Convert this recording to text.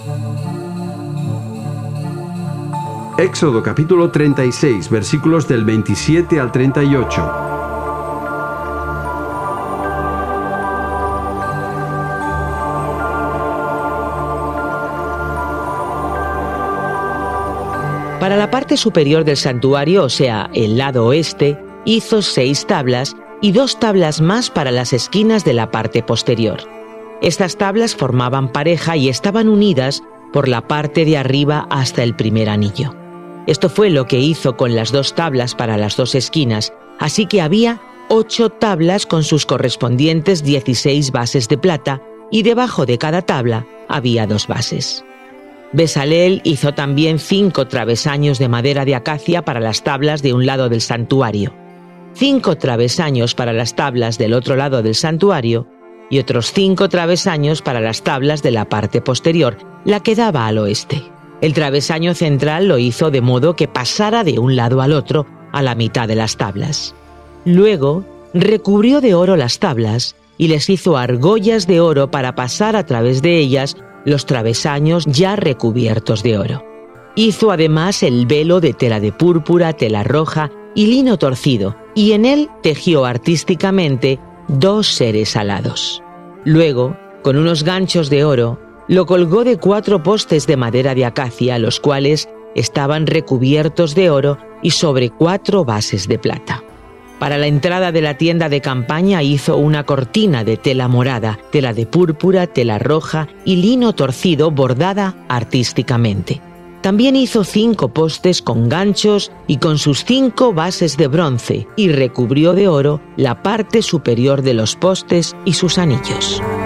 Éxodo capítulo 36, versículos del 27 al 38. Para la parte superior del santuario, o sea, el lado oeste, hizo 6 tablas y 2 tablas más para las esquinas de la parte posterior. Estas tablas formaban pareja y estaban unidas por la parte de arriba hasta el primer anillo. Esto fue lo que hizo con las 2 tablas para las 2 esquinas, así que había 8 tablas con sus correspondientes 16 bases de plata y debajo de cada tabla había 2 bases. Bezalel hizo también 5 travesaños de madera de acacia para las tablas de un lado del santuario, 5 travesaños para las tablas del otro lado del santuario y otros 5 travesaños para las tablas de la parte posterior, la que daba al oeste. El travesaño central lo hizo de modo que pasara de un lado al otro a la mitad de las tablas. Luego recubrió de oro las tablas y les hizo argollas de oro para pasar a través de ellas los travesaños ya recubiertos de oro. Hizo además el velo de tela de púrpura, tela roja y lino torcido, y en él tejió artísticamente 2 seres alados. Luego, con unos ganchos de oro, lo colgó de 4 postes de madera de acacia, los cuales estaban recubiertos de oro y sobre 4 bases de plata. Para la entrada de la tienda de campaña hizo una cortina de tela morada, tela de púrpura, tela roja y lino torcido bordada artísticamente. También hizo 5 postes con ganchos y con sus 5 bases de bronce y recubrió de oro la parte superior de los postes y sus anillos.